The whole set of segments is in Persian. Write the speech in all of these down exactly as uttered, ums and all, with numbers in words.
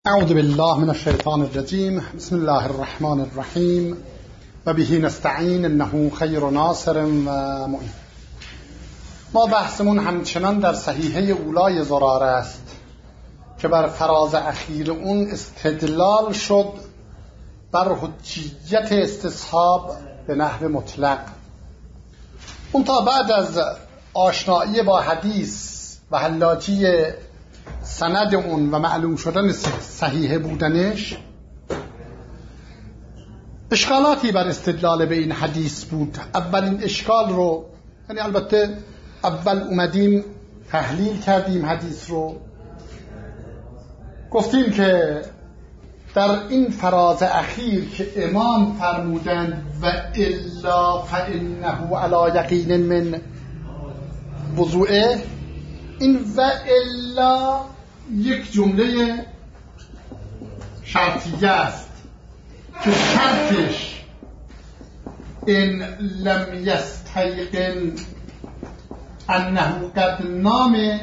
اعوذ بالله من الشیطان الرجیم. بسم الله الرحمن الرحیم و به نستعین انه خیر ناصر و معین. ما بحثمون همچنان در صحیحه اولای زراره است که بر فراز اخیر اون استدلال شد بر حجیت استصحاب به نحو مطلق. اون تا بعد از آشنایی با حدیث و حلاجی سند اون و معلوم شدن صحیح بودنش، اشکالاتی بر استدلال به این حدیث بود. اولین اشکال رو، یعنی البته اول اومدیم تحلیل کردیم حدیث رو، گفتیم که در این فراز اخیر که امام فرمودند و الا فانه علی یقین من وضوئه، این و الا یک جمله شرطیه است که شرطش ان لم یستیقن انه قد نام،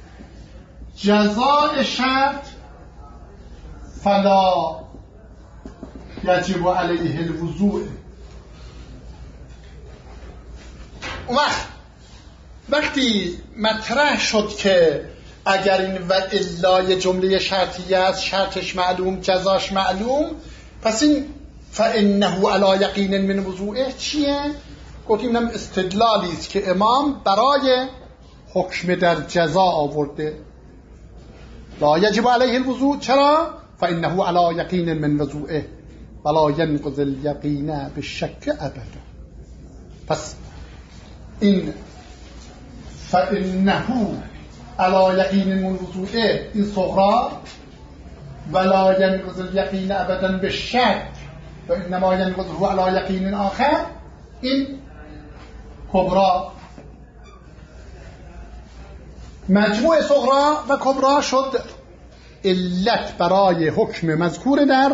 جزاء شرط فلا یجب علیه الوضوء. وقت وقتی مطرح شد که اگر این و الا یه جمله شرطیه است، شرطش معلوم، جزاش معلوم، پس این فانه علی یقین من وضوئه چیه؟ گفتیم هم استدلالی است که امام برای حکم در جزا آورده. لا یجب علیه الوضوء. چرا؟ فانه علی یقین من وضوئه ولا ینقض الیقین بالشک ابدا. پس این فانه علی یقین من وضوئه، این صغرا، ولا ینقض الیقین ابدا بالشک و انما ینقضه علی یقین آخر، این کبرا. مجموع صغرا و کبرا شد علت برای حکم مذکور در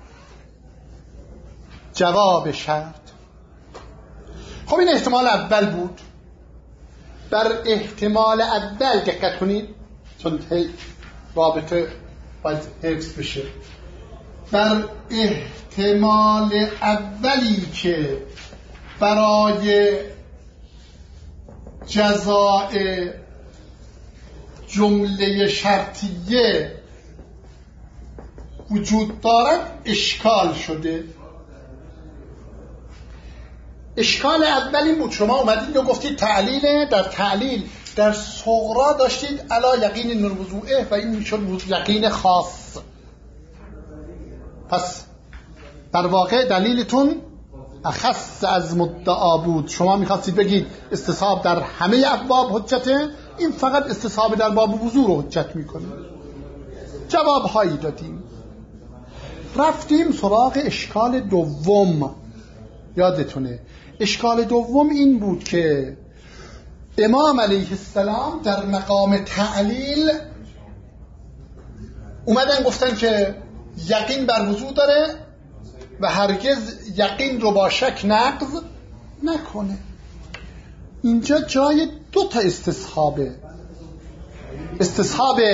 جواب شرط. خب این احتمال اول بود. بر احتمال اول دقت کنید، چون رابطه باید حفظ بشه. بر احتمال اولی که برای جزاء جمله شرطیه وجود دارد اشکال شده. اشکال اولی بود، شما اومدید و گفتید تعلیله، در تعلیل در صغرا داشتید علی یقین من وضوئه و این میشد یقین خاص. پس در واقع دلیلتون اخص از مدعا بود. شما میخواستید بگید استصحاب در همه ابواب حجته، این فقط استصحاب در باب وضو رو حجت میکنه. جواب هایی دادیم. رفتیم سراغ اشکال دوم. یادتونه اشکال دوم این بود که امام علیه السلام در مقام تعلیل اومدن گفتن که یقین بر وضو داره و هرگز یقین رو با شک نقض نکنه. اینجا جای دو تا استصحابه، استصحاب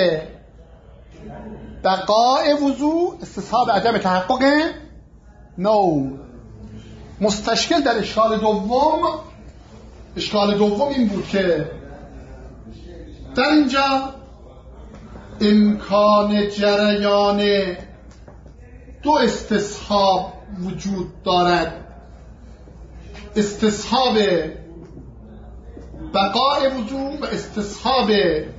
بقاء وضو، استصحاب عدم تحقق نوم. مستشکل در اشکال دوم، اشکال دوم این بود که در اینجا امکان جریان دو استصحاب وجود دارد، استصحاب بقاء وضو و استصحاب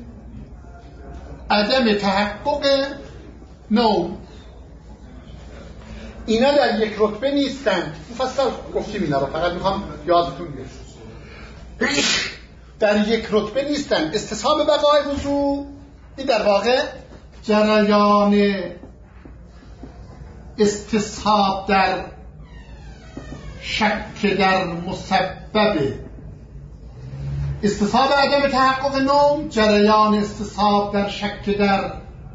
عدم تحقق نوم. اینا در یک رتبه نیستند. مفصل گفتیم اینا رو، فقط میخوام یادتون بیاد. در یک رتبه نیستند. استصحاب بقاء وضو این در واقع جریان استصحاب در شک در مسببه، استصحاب عدم تحقق نوم جریان استصحاب در شک در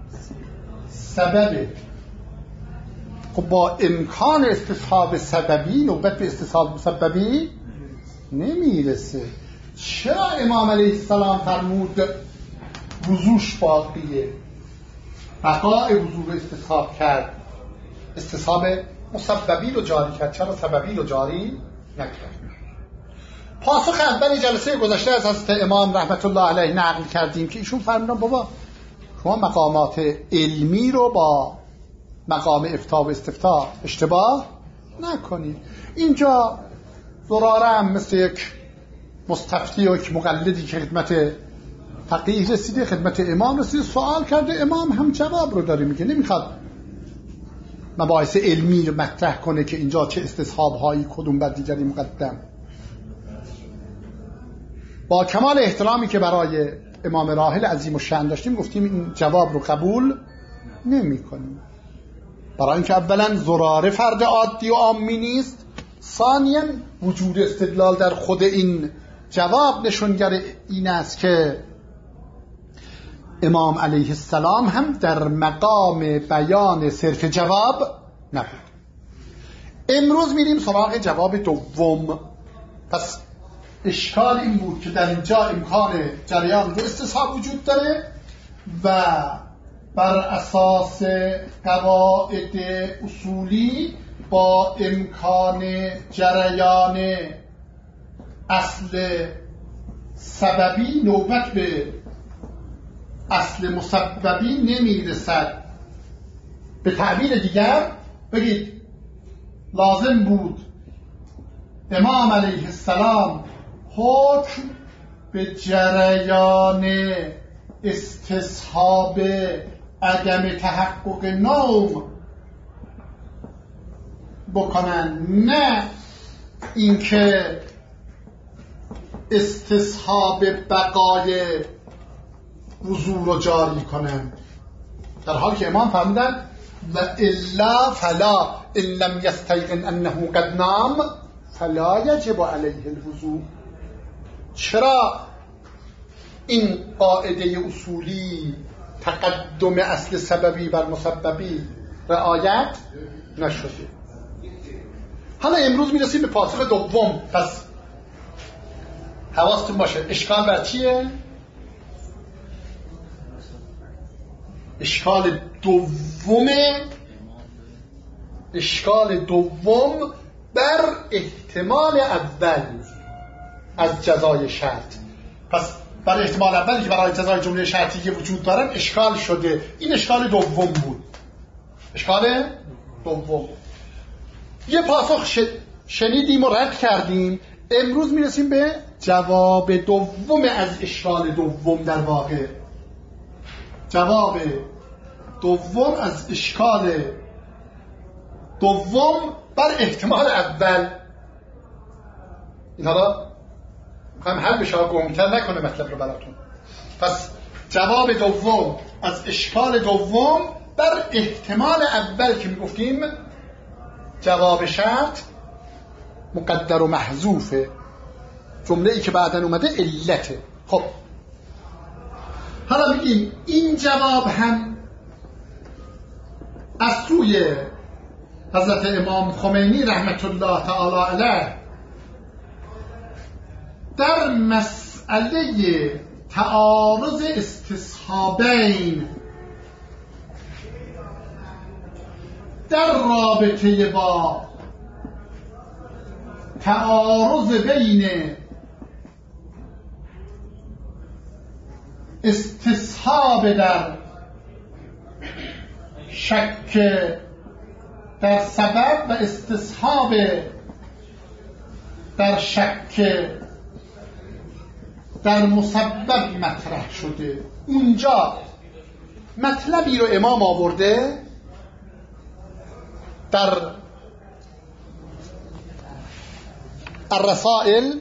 سببه. خب با امکان استصحاب سببی نوبت به استصحاب مسببی نمیرسه. چرا امام علیه السلام فرمود وضوش باقیه؟ بقای وضوع رو استصحاب کرد، استصحاب مسببی رو جاری کرد، چرا سببی رو جاری نکرد؟ پاسخ اول جلسه گذشته از حضرت امام رحمت الله علیه نقل کردیم که ایشون فرمودن بابا شما مقامات علمی رو با مقام افتاء و استفتاء اشتباه نکنید. اینجا زراره هم مثل یک مستفتی و یک مقلدی که خدمت فقیه رسیده، خدمت امام رسیده، سوال کرده، امام هم جواب رو داره میگه، نمیخواد مباحث علمی رو مطرح کنه که اینجا چه استصحاب هایی کدوم بر دیگری مقدم. با کمال احترامی که برای امام راحل عظیم الشأن داشتیم گفتیم این جواب رو قبول نمی کنیم، برای اینکه اولا زراره فرد عادی و عامی نیست، ثانیاً وجود استدلال در خود این جواب نشونگر این است که امام علیه السلام هم در مقام بیان صرف جواب نبود. امروز میریم سراغ جواب دوم. پس اشکال این بود که در اینجا امکان جریان و استصحاب وجود داره و بر اساس قواعد اصولی با امکان جریان اصل سببی نوبت به اصل مسببی نمیرسد. به تعبیر دیگر بگید لازم بود امام علیه السلام حکم به جریان استصحاب عدم تحقق نوم بکنن، نه اینکه استصحاب بقای وضوع رو جاری کنن، در حالی که امام فرمودن و الا فلا ان لم یستیقن انه قد نام فلا یجب علیه الوضوء. چرا این قاعده اصولی تقدم اصل سببی بر مسببی رعایت نشده؟ حالا امروز میرسیم به پاسخ دوم. پس حواستون باشه اشکال بر چیه؟ اشکال دوم اشکال دوم بر احتمال اول از جزای شرط. پس برای احتمال اولی که برای جزای جمله شرطی وجود دارن اشکال شده. این اشکال دوم بود. اشکال دوم یه پاسخ شنیدیم و رد کردیم. امروز میرسیم به جواب دوم از اشکال دوم. در واقع جواب دوم از اشکال دوم بر احتمال اول. این حالا میخوایم حل بشه، گمتر نکنه مطلب رو براتون. پس جواب دوم از اشکال دوم بر احتمال اول که میگفتیم جواب شرط مقدر و محذوفه، جمله ای که بعدن اومده علته. خب حالا میگیم این جواب هم از سوی حضرت امام خمینی رحمت الله تعالی علیه در مسئله تعارض استصحابین در رابطه با تعارض بین استصحاب در شک در سبب و استصحاب در شک در مسبب مطرح شده. اونجا مطلبی رو امام آورده در الرسائل،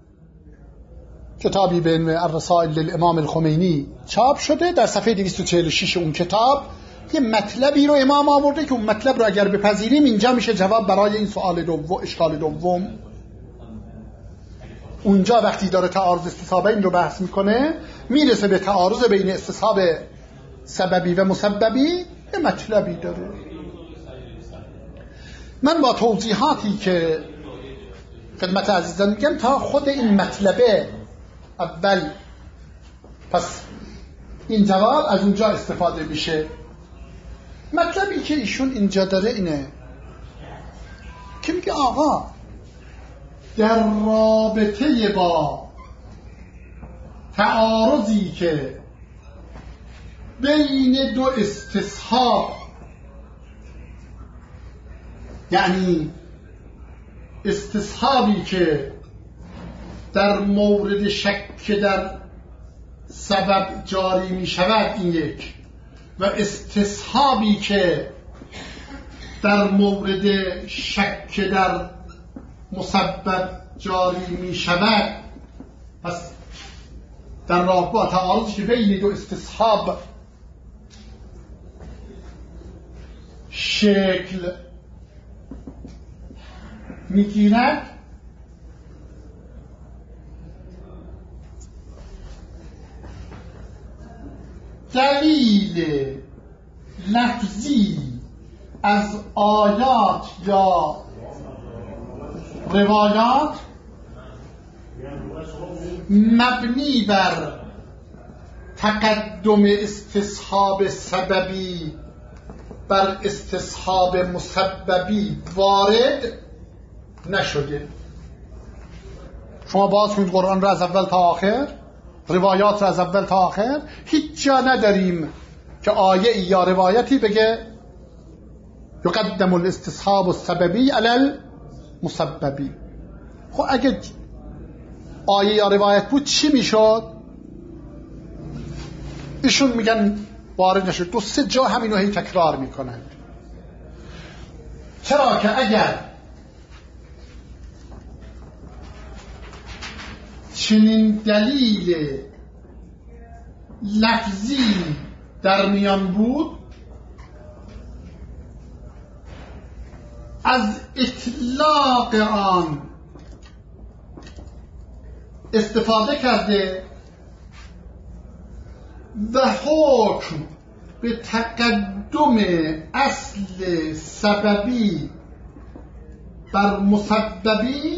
کتابی به اسم الرسائل للامام الخمینی چاپ شده، در صفحه دویست و چهل و شش اون کتاب یه مطلبی رو امام آورده که اون مطلب رو اگر بپذیریم اینجا میشه جواب برای این سوال دوم، اشکال دوم. اونجا وقتی داره تعارض استصحابین رو بحث میکنه میرسه به تعارض بین استصحاب سببی و مسببی، یه مطلبی داره. من با توضیحاتی که خدمت عزیزان میگم تا خود این مطلبه اول، پس این جواب از اونجا استفاده میشه مطلبی که ایشون اینجا داره اینه که میگه آقا در رابطه با تعارضی که بین دو استصحاب، یعنی استصحابی که در مورد شک در سبب جاری می شود این یک، و استصحابی که در مورد شک در مسبب جاری می شود، پس در رابطه با تعارضی که بین دو استصحاب شکل می گیرد، دلیل لفظی از آیات یا روایات مبنی بر تقدم استصحاب سببی بر استصحاب مسببی وارد نشده. شما باز کنید قرآن را از اول تا آخر، روایات را از اول تا آخر، هیچ جا نداریم که آیه یا روایتی بگه یقدم الاستصحاب السببی علی المسببی. خب اگه آیه یا روایت بود چی میشد؟ ایشون میگن وارد نشد. دو سه جا همینو هی تکرار میکنن. چرا که اگر چنین دلیل لفظی در میان بود، از اطلاق آن استفاده کرده و حکم به تقدم اصل سببی بر مسببی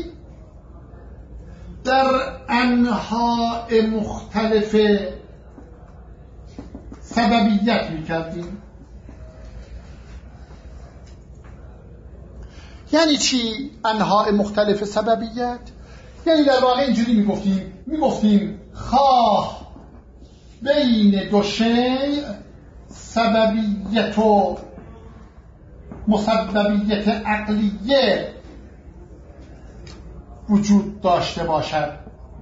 در انواع مختلف سببیت می‌کردیم. یعنی چی انواع مختلف سببیت؟ یعنی در واقع اینجوری میگفتیم میگفتیم خواه بین دو شیء سببیت و مسببیت عقلیه وجود داشته باشد،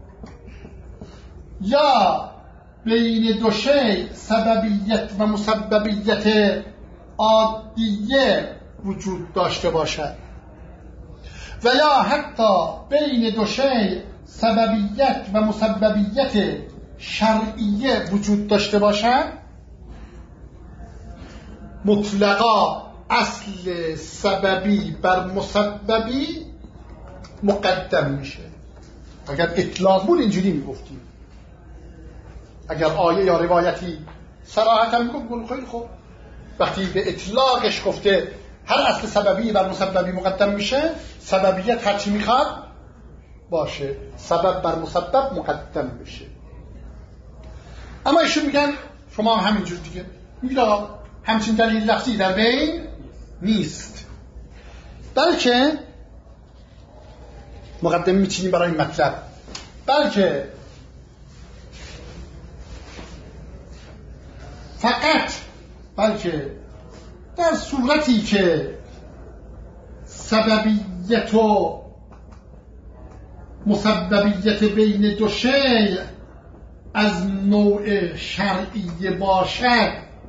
یا بین دو شیء سببیت و مسببیت عادیه وجود داشته باشد، و یا حتی بین دو شیء سببیت و مسببیت شرعیه وجود داشته باشد، مطلقا اصل سببی بر مسببی مقدم میشه. اگر اطلاق بود اینجوری میگفتیم، اگر آیه یا روایتی صراحتا میگفت خیلی خوب، وقتی به اطلاقش گفته هر اصل سببی بر مسببی مقدم میشه، سببیت هر چی میخواد باشه، سبب بر مسبب مقدم میشه. اما ایشون میگن شما هم همینجور دیگه میگید آقا همچین دلیل لفظی در بین نیست، بلکه مقدمه میچینیم برای این مطلب، بلکه فقط بلکه در صورتی که سببیت و مسببیت بین دو شیء از نوع شرعی باشد،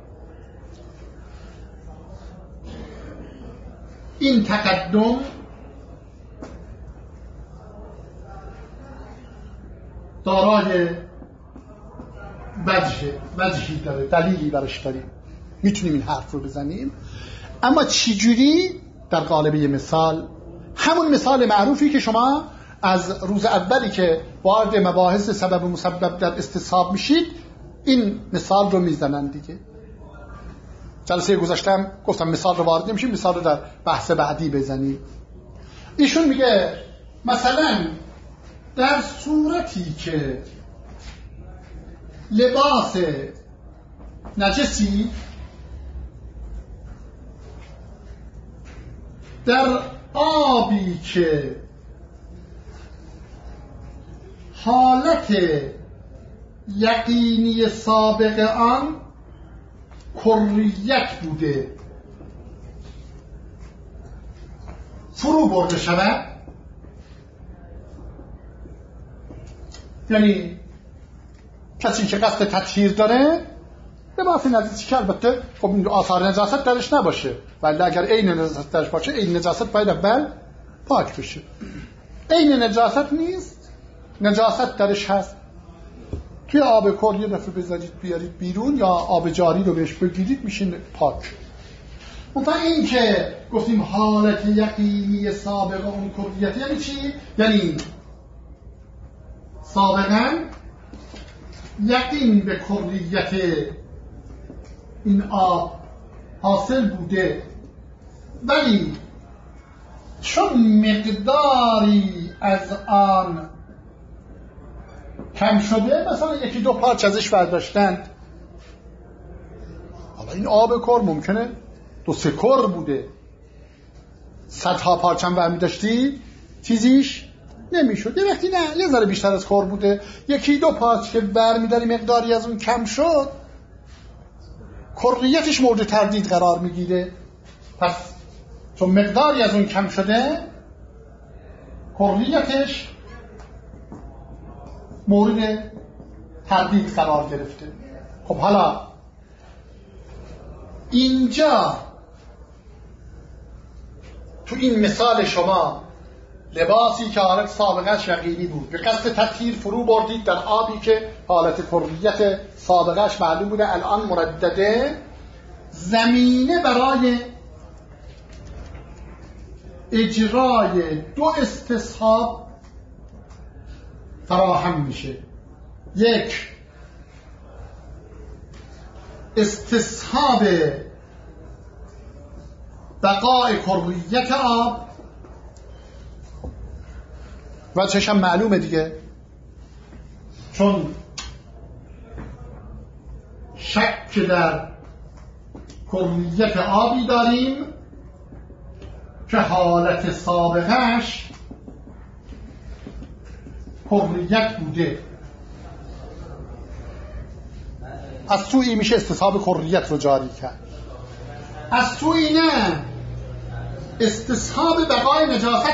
این تقدم دارای وجه وجهی داره، دلیلی برش داریم، میتونیم این حرف رو بزنیم. اما چجوری؟ در قالب یه مثال، همون مثال معروفی که شما از روز اولی که وارد مباحث سبب و مسبب در استصحاب میشید این مثال رو میزنن دیگه. جلسه گذاشتم گفتم مثال رو وارد نمیشیم، مثال رو در بحث بعدی بزنیم. ایشون میگه مثلا در صورتی که لباس نجسی در آبی که حالت یقینی سابق آن کریت بوده فرو برده شود، یعنی کسی که قصد تطهیر داره لباس نجسی که البته خب این آثار نجاست درش نباشه، ولی اگر عین نجاست درش باشه عین نجاست باید اول پاک بشه. عین نجاست نیست، نجاست درش هست، توی آب کر یه دفعه بذارید بیارید بیرون یا آب جاری رو بهش بگیرید میشه پاک. مثلا این که گفتیم حالت یقینی سابقه اون کریت یعنی چی؟ یعنی سابقا یقین به کریت این آب حاصل بوده، ولی چون مقداری از آن کم شده، مثلا یکی دو پارچ ازش برداشتند، حالا این آب کر ممکنه دو سه کر بوده، صدها پارچم برمی داشتی چیزیش نمیشد. یه وقتی نه یه ذره بیشتر از کر بوده، یکی دو پارچ که برمی داری مقداری از اون کم شد، کریتش مورد تردید قرار میگیره. پس چون مقداری از اون کم شده کریتش مورد تردید قرار گرفته. خب حالا اینجا تو این مثال شما لباسی که حالت سابقش یقینی بود به قصد تطهیر فرو بردید در آبی که حالت کریت سابقش معلوم بوده الان مردده، زمینه برای اجرای دو استصحاب فراهم میشه. یک، استصحاب بقای کریت آب و چشم معلومه دیگه، چون شک در کریت آبی داریم که حالت سابقش کریت بوده، از سوی میشه استصحاب کریت رو جاری کرد، از سوی نه استصحاب بقای نجاست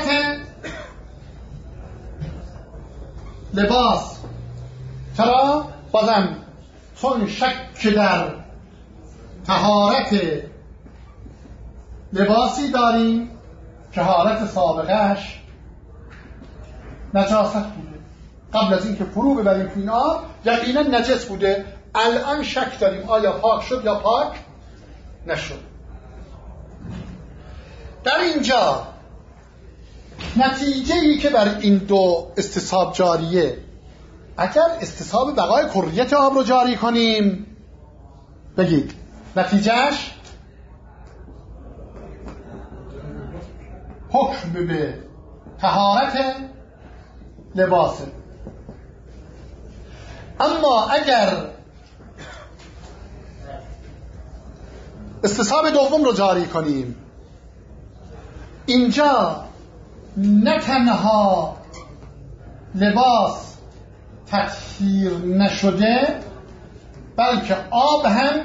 لباس. چرا؟ بازم چون شک در طهارت لباسی داریم که حالت سابقش نجاست بوده، قبل از اینکه فرو ببریم تو این آب یقینا نجس بوده، الان شک داریم آیا پاک شد یا پاک نشد. در اینجا نتیجه ای که بر این دو استصحاب جاریه، اگر استصحاب بقای کریت آب رو جاری کنیم بگید نتیجهش حکم به طهارت لباسه. اما اگر استصحاب دوم رو جاری کنیم، اینجا نه تنها لباس تطهیر نشده بلکه آب هم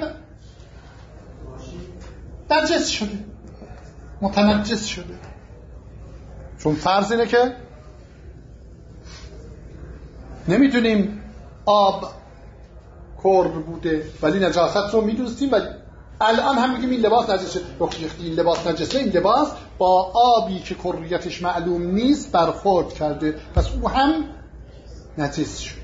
نجس شده، متنجس شده. چون فرض اینه که نمیدونیم آب کر بوده ولی نجاست رو میدونستیم، ولی الان هم میگیم این لباس نجس شده. این لباس نجسه، این لباس با آبی که کریتش معلوم نیست برخورد کرده، پس او هم نجس شد.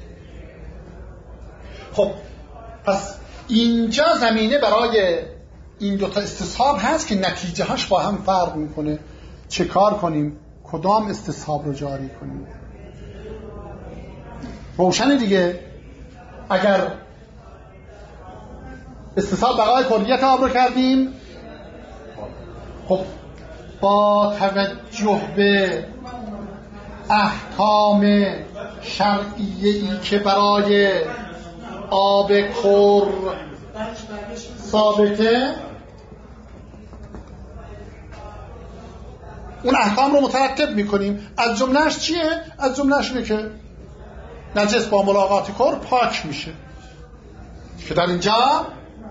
خب پس اینجا زمینه برای این دوتا استصحاب هست که نتیجه هاش با هم فرق میکنه. چه کار کنیم؟ کدام استصحاب رو جاری کنیم؟ روشنه دیگه. اگر استصحاب بقای کریت آب رو کردیم، خب با توجه به احکام شرعیه‌ای که برای آب کر ثابته، اون احکام رو مترتب میکنیم. از جملهش چیه؟ از جملهش اینه که نجس با ملاقات کر پاک میشه، که در اینجا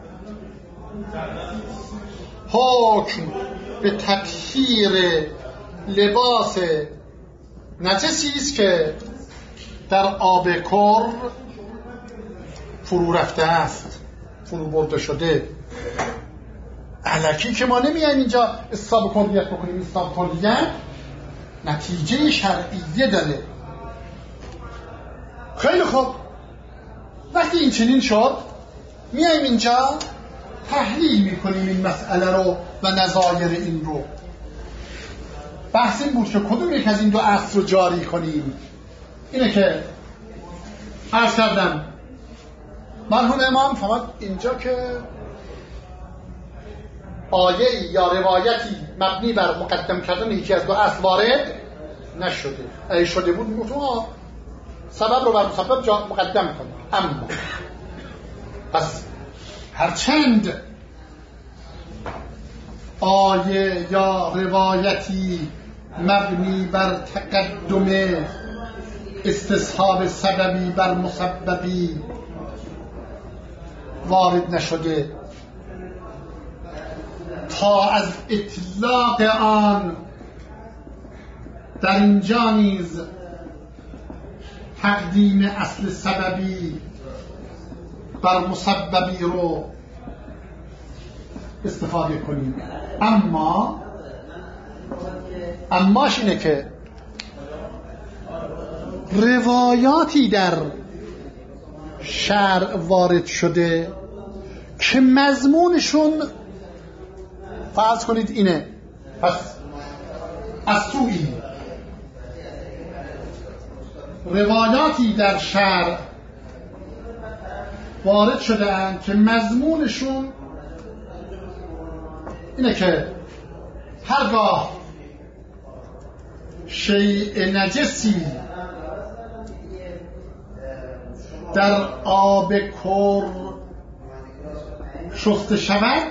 حکم به تطهیر لباس نجسی است که در آب کر فرو رفته است، فرو برده شده. الکی که ما نمیایم اینجا استثاب کلیت بکنیم. استثاب کلیت نتیجه شرعیه داره. خیلی خوب، وقتی این چنین شد میایم اینجا تحلیل میکنیم این مسئله رو و نظایر این رو. بحث این بود که کدوم یک از این دو اصل رو جاری کنیم. اینه که عرض کردم مرحوم امام فقط اینجا که آیه یا روایتی مبنی بر مقدم کردن یکی از دو اصل وارد نشده. اگه شده بود میگفتم سبب رو بر مسبب جا مقدم کنیم. اما پس هرچند آیه یا روایتی مبنی بر تقدم استصحاب سببی بر مسببی وارد نشده، تا از اطلاق آن در اینجا نیز تقدیم اصل سببی بر مسببی رو استفاده کنیم. اما اماش اینه که روایاتی در شرع وارد شده که مضمونشون فرض کنید اینه، پس از سوی روایاتی در شرع وارد شده اند که مضمونشون اینه که هرگاه شیء نجسی در آب کر شسته شود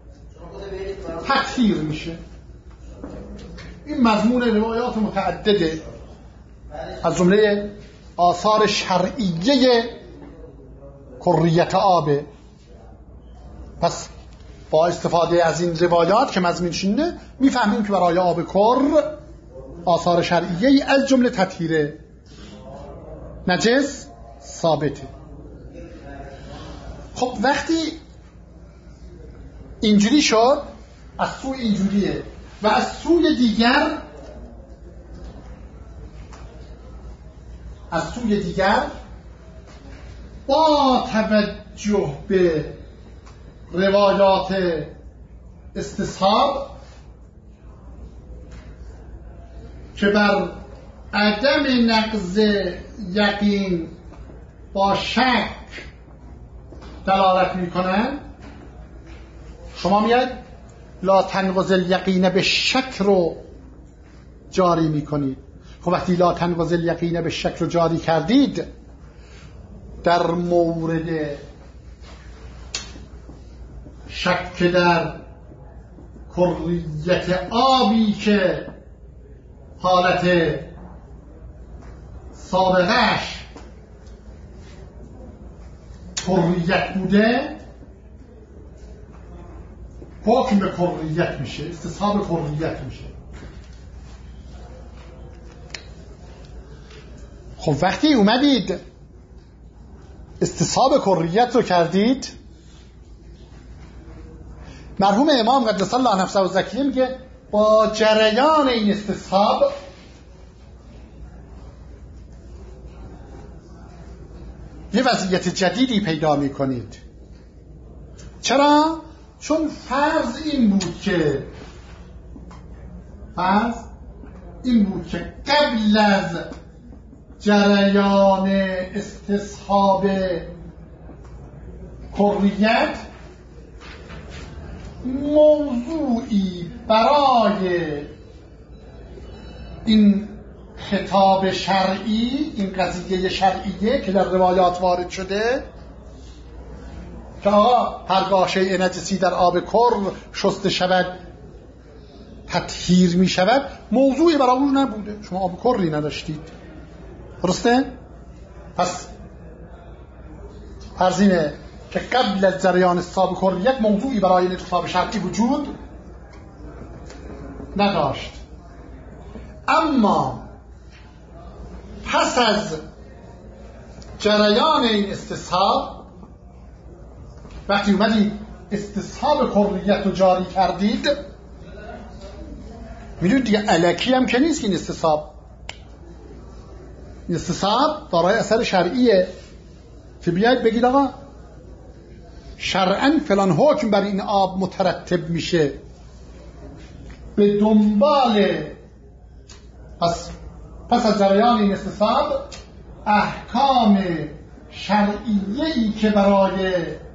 تطهیر میشه. این مضمون روایات متعدده از جمله آثار شرعیه کریت آبه. پس با استفاده از این روایات که مضمونش اینه میفهمیم که برای آب کر آثار شرعیه از جمله تطهیر نجس ثابته. خب وقتی اینجوری شد، از سوی اینجوریه و از سوی دیگر از سوی دیگر با توجه به روایات استصحاب که بر عدم نقض یقین با شک دلالت میکنن، شما میاد لا تنقض الیقین به شک رو جاری میکنید. خب وقتی لا تنقض الیقین به شک رو جاری کردید، در مورد شک در کریت آبی که حالت سابقش کریت بوده، حکم به کریت میشه، استصحاب کریت میشه. خب وقتی اومدید استصحاب کریت رو کردید، مرحوم امام قدس الله نفسه و زکیه میگه با جریان این استصحاب یه وضعیت جدیدی پیدا میکنید. چرا؟ چون فرض این بود که فرض این بود که قبل از جریان استصحاب کریت موضوعی برای این خطاب شرعی، این قضیه شرعیه که در روایات وارد شده که آقا هرگاه شیء نجسی در آب کر شسته شود تطهیر می شود موضوعی برای اون نبوده. شما آب کری نداشتید، درسته؟ پس فرض اینه که قبل از جریان استصحاب کریت موضوعی برای انتصاب شرطی وجود نداشت. اما پس از جریان این استصحاب، وقتی اومدید استصحاب کریت رو جاری کردید، میدونید دیگه الکی هم که نیست که این استصحاب این استصحاب دارای اثر شرعیه که بیاید بگید آقا شرعاً فلان حکم بر این آب مترتب میشه، به دنبال پس پس از جریان این استصحاب احکام شرعیه‌ای که برای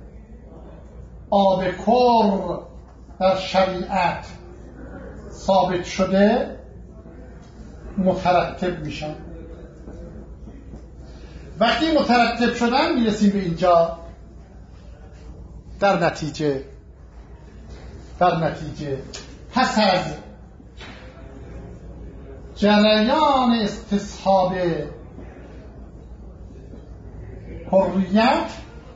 آب کر در شریعت ثابت شده مترتب میشن. وقتی مترتب شدن میرسیم به اینجا، در نتیجه در نتیجه پس از جریان استصحاب حریت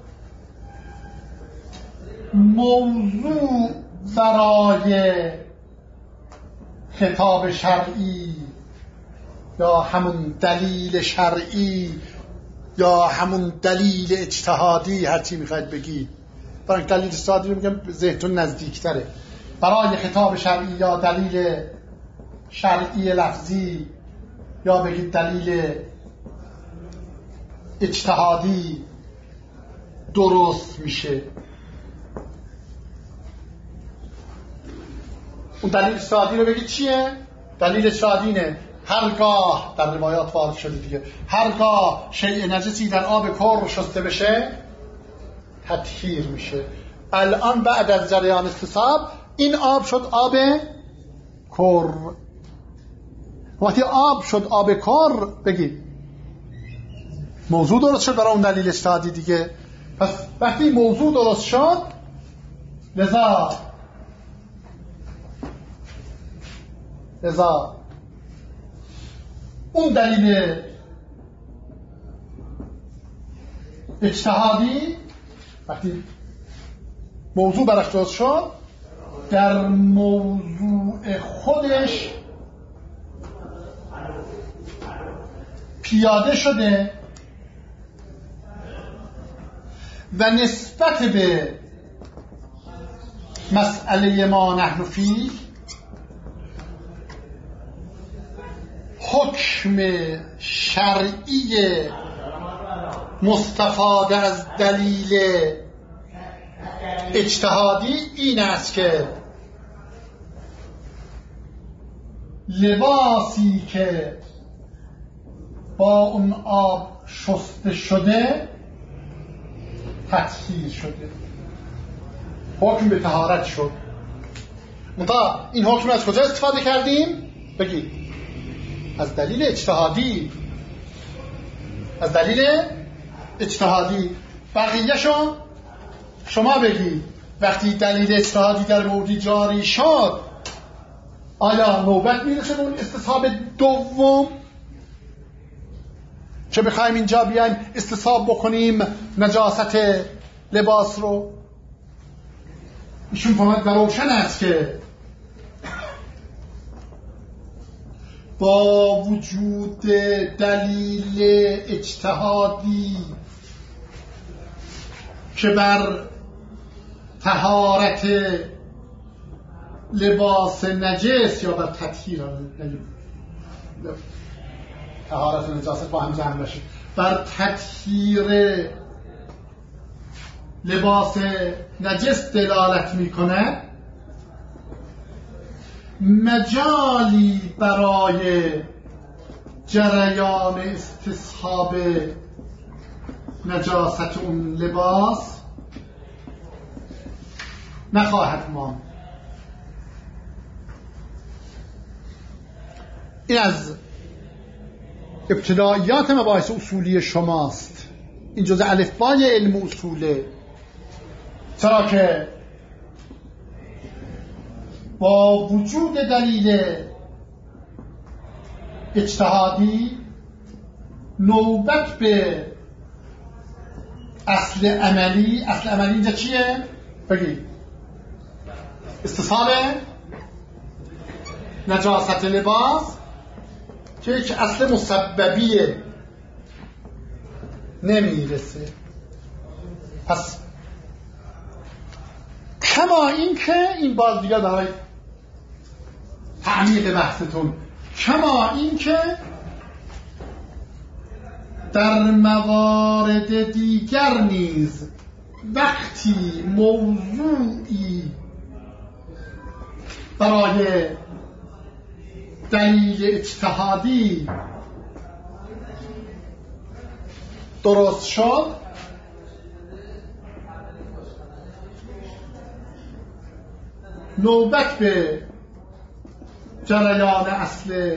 موضوع برای خطاب شرعی یا همون دلیل شرعی یا همون دلیل اجتهادی، هر چی میخواید بگید، برای دلیل اجتهادی رو میگم ذهنتون نزدیکتره، برای خطاب شرعی یا دلیل شرعی لفظی یا بگید دلیل اجتهادی درست میشه. اون دلیل اجتهادی رو بگید چیه؟ دلیل اجتهادی اینه هرگاه در روایات وارد شده دیگه، هرگاه شیء نجسی در آب کر شسته بشه تطهیر میشه. الان بعد از جریان استصحاب این آب شد آب کر. وقتی آب شد آب کر بگید موضوع درست شد برای اون دلیل اجتهادی دیگه. پس وقتی موضوع درست شد، لذا لذا اون دلیل اجتهادی وقتی موضوع براش درست شد، در موضوع خودش پیاده شده و نسبت به مسئله ما نحن فیه حکم شرعی مستفاده از دلیل اجتهادی این است که لباسی که با اون آب شسته شده تطهیر شده، حکم به طهارت شد. منتها این حکم از کجا استفاده کردیم؟ بگید از دلیل اجتهادی، از دلیل اجتهادی. بقیه‌شو شما بگید وقتی دلیل اجتهادی در موردی جاری شد، آیا نوبت میرسه به اون استصحاب دوم که بخوایم اینجا بیایم استصحاب بکنیم نجاست لباس رو؟ ایشون فهمد و روشن است که با وجود دلیل اجتهادی که بر طهارت لباس نجس یا بر تطهیر طهارت نجاست با هم جمع بشه، بر تطهیر لباس نجس دلالت میکنه، مجالی برای جریان استصحاب نجاست اون لباس نخواهد ماند. این از ابتداییات مباحث اصولی شماست. این جزء الفبای علم اصوله، چرا که با وجود دلیل اجتهادی نوبت به اصل عملی. اصل عملی اینجا چیه؟ بگید. استصحاب نجاست لباس که یک اصل مسببیه نمیرسه. پس کما این که این باز دیگه برای تعمیق بحثتون، کما این که در موارد دیگر نیز وقتی موضوعی برای دلیل اجتهادی درست شد، نوبت به جریان اصل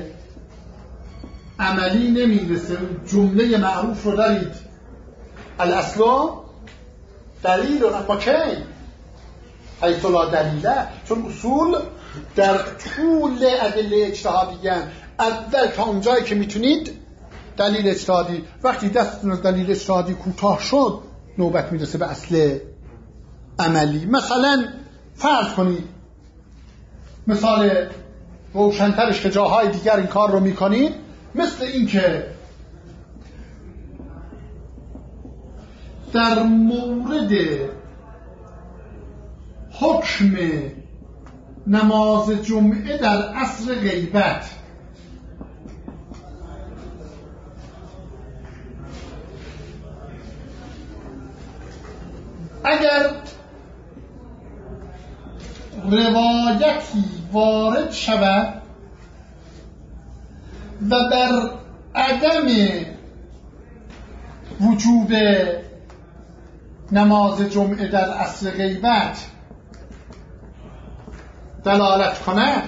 عملی نمیرسه. جمله معروف رو دارید، الاصل دلیل اما کی؟ حیث لا دلیله. چون اصول در طول ادله اجتهادیه، اول تا اونجایی که میتونید دلیل اجتهادی. وقتی دستتون از دلیل اجتهادی کوتاه شد نوبت میرسه به اصل عملی. مثلا فرض کنید، مثال روشنترش که جاهای دیگر این کار رو میکنید، مثل این که در مورد حکم نماز جمعه در عصر غیبت اگر روایتی وارد شود و بر عدم وجوب نماز جمعه در عصر غیبت دلالت کنه،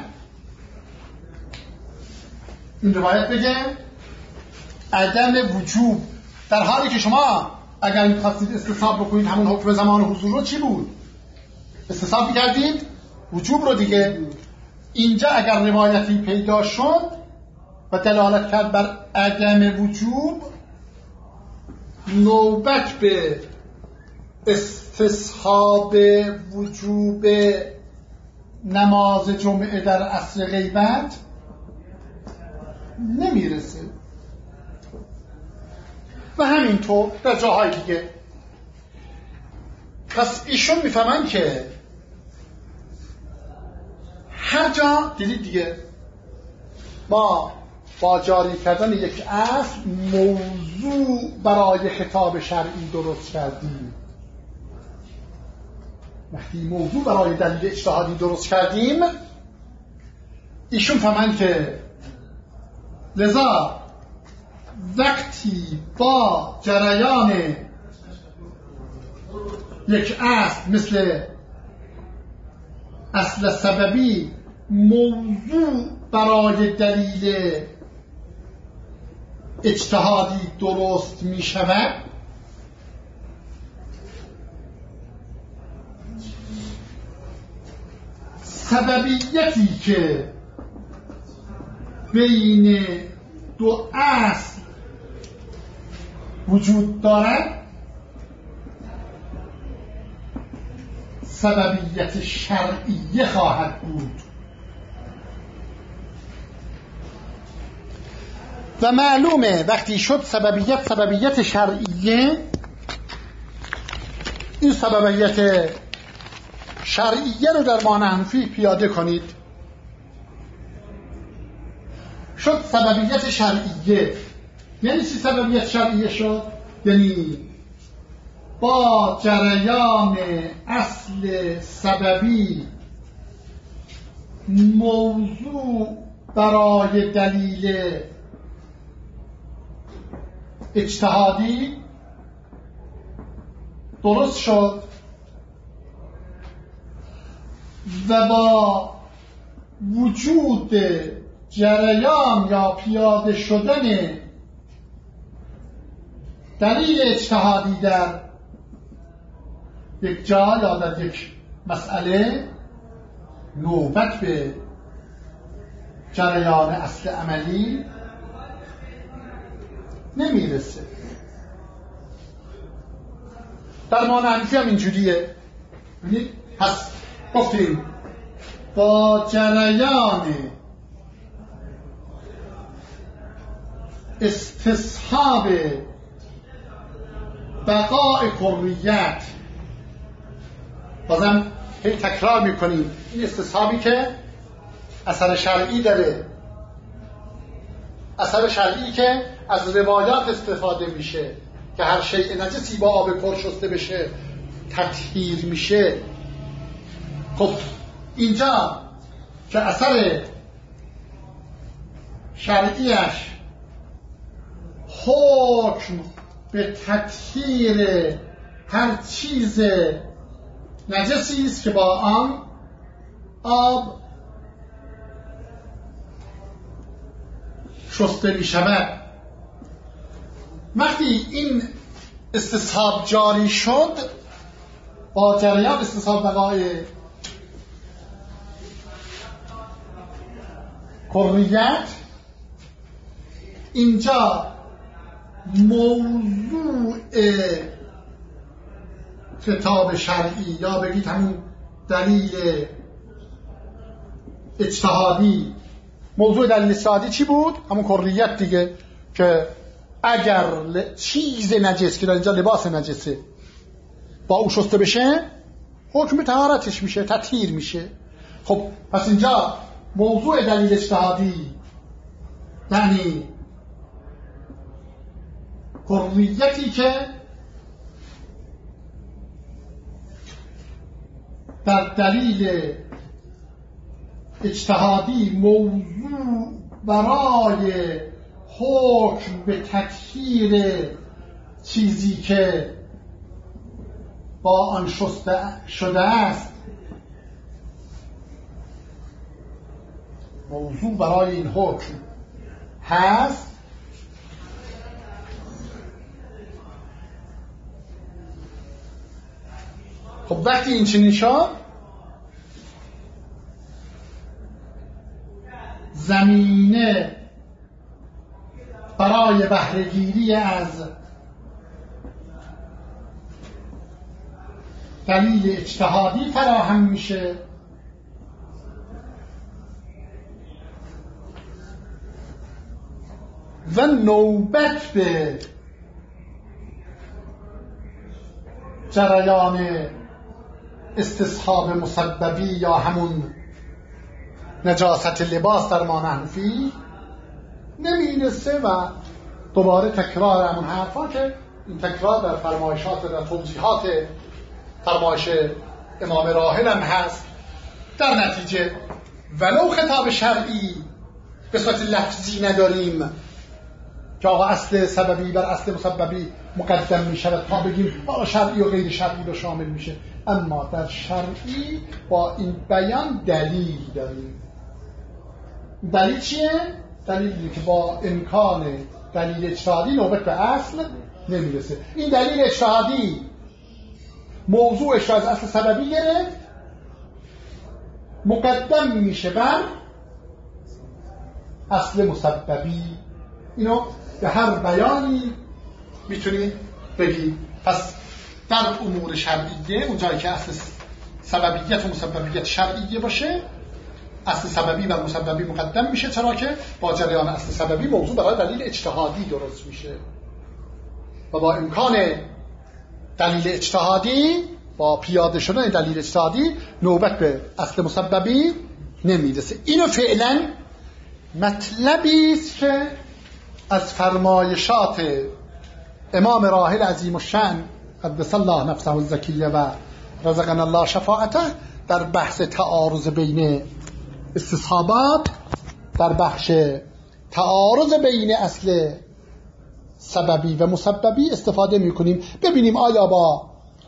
این روایت بگه عدم وجوب، در حالی که شما اگر می‌خواستید استصحاب بکنید همون حکم زمان حضور رو چی بود؟ استصحاب می‌کردید وجوب رو دیگه. اینجا اگر روایتی پیدا شد و دلالت کرد بر عدم وجوب، نوبت به استصحاب وجوب نماز جمعه در عصر غیبت نمیرسه. و همینطور در جاهای دیگه. پس ایشون میفهمن که هر جا دیدید دیگه ما با جاری کردن یک اصل موضوع برای خطاب شرعی درست کردیم. وقتی موضوع برای دلیل اجتهادی درست کردیم، ایشون فهمن که لذا وقتی با جریان یک اصل مثل اصل سببی موضوع برای دلیل اجتهادی درست می شود، سببیتی که بین دو اصل وجود دارد سببیت شرعیه خواهد بود. و معلومه وقتی شد سببیت سببیت شرعیه، این سببیت شرعیه رو در معنی حنفی پیاده کنید. شد سببیت شرعیه، یعنی چی سببیت شرعیه شد؟ یعنی با جریان اصل سببی موضوع برای دلیل اجتهادی درست شد و با وجود جریان یا پیاده شدن دلیل اجتهادی در یک جا یا در یک مسئله، نوبت به جریان اصل عملی نمیرسه. در مانعنفی هم اینجوریه. ببینید پس گفتیم با جریان استصحاب بقای کلیت، بازم هی تکرار میکنیم این استصحابی که اثر شرعی داره، اثر شرعی که از روایات استفاده میشه که هر شیء نجسی با آب پر شسته بشه تطهیر میشه. خب اینجا که اثر شرعیش حکم به تطهیر هر چیز نجسی است که با آن آب شسته می شود. وقتی این استصحاب جاری شد با جریان استصحاب بقای کلیت، اینجا موضوع خطاب شرعی یا بگید همون دلیل اجتهادی، موضوع دلیل اجتهادی چی بود؟ همون کلیت دیگه، که اگر چیز نجس که در اینجا لباس نجسه با او شسته بشه حکم طهارتش میشه، تطهیر میشه. خب پس اینجا موضوع دلیل اجتهادی یعنی کلیتی که در دلیل اجتهادی موضوع برای حکم به تطهیر چیزی که با آن شسته شده است، موضوع برای این حکم هست، خب وقتی این چنین شد زمینه برای بهره‌گیری از دلیل اجتهادی فراهم میشه و نوبت به جریان استصحاب مسببی یا همون نجاست لباس در مانعنفی نمیرسه و دوباره تکرار همون حرفا که این تکرار در فرمایشات و توضیحات فرمایش امام راحل هم هست. در نتیجه ولو خطاب شرعی به صورت لفظی نداریم که آقا اصل سببی بر اصل مسببی مقدم می شود تا بگیم آقا شرعی و غیر شرعی رو شامل میشه، اما در شرعی با این بیان دلیل داریم. دلیل چیه؟ دلیلی که با امکان دلیل اجتهادی نوبت به اصل نمیرسه. این دلیل اجتهادی موضوعش را از اصل سببی گرفت، مقدم میشه بر اصل مسببی. اینو به هر بیانی میتونید بگید. پس در امور شرعیه اونجایی که اصل سببیت و مسببیت شرعیه باشه، اصل سببی و مسببی مقدم میشه، چرا که با جریان اصل سببی موضوع برای دلیل اجتهادی درست میشه و با امکان دلیل اجتهادی، با پیاده شدن دلیل اجتهادی نوبت به اصل مسببی نمیرسه. اینو فعلا مطلبی است که از فرمایشات امام راحل عظیم الشأن قدس الله نفسه الزکیه و رزقنا الله شفاعته در بحث تعارض بین استصحابات، در بخش تعارض بین اصل سببی و مسببی استفاده میکنیم. ببینیم آیا با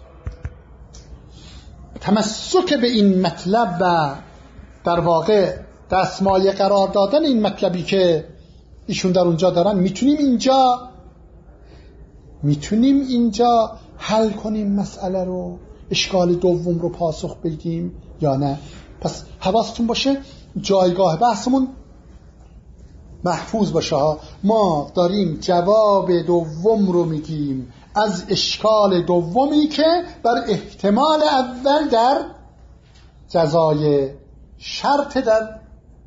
تمسک به این مطلب و در واقع دستمایه قرار دادن این مطلبی که ایشون در اونجا دارن میتونیم اینجا میتونیم اینجا حل کنیم مسئله رو، اشکال دوم رو پاسخ بدیم یا نه. پس حواستون باشه جایگاه بحثمون محفوظ باشه ها. ما داریم جواب دوم رو میگیم از اشکال دومی که بر احتمال اول در جزای شرط در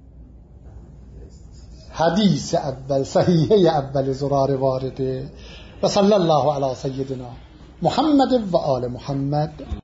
حدیث اول صحیحه اول زرار وارده. و صلی الله علی سیدنا محمد و آل محمد.